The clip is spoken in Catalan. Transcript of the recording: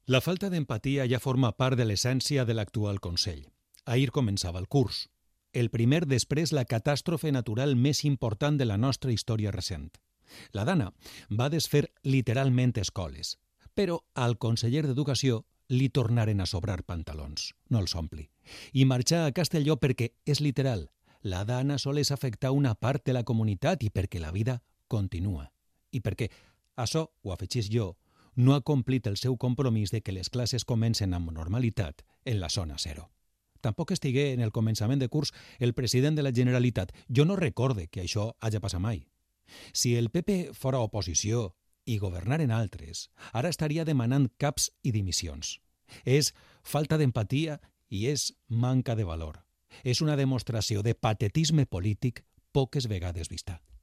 La falta d'empatia ja forma part de l'essència de l'actual Consell. Ahir començava el curs. El primer després la catàstrofe natural més important de la nostra història recent. La Dana va desfer literalment escoles, però al conseller d'Educació li tornaren a sobrar pantalons, no els ompli, i marxar a Castelló perquè, és literal, la Dana sols afectar una part de la comunitat i perquè la vida continua. I perquè, això ho afegís jo, no ha complit el seu compromís de que les classes comencen amb normalitat en la zona zero. Tampoc estigué en el començament de curs el president de la Generalitat. Jo no recorde que això hagi passat mai. Si el PP fora oposició i governaren altres, ara estaria demanant caps i dimissions. És falta d'empatia i és manca de valor. És una demostració de patetisme polític poques vegades vista.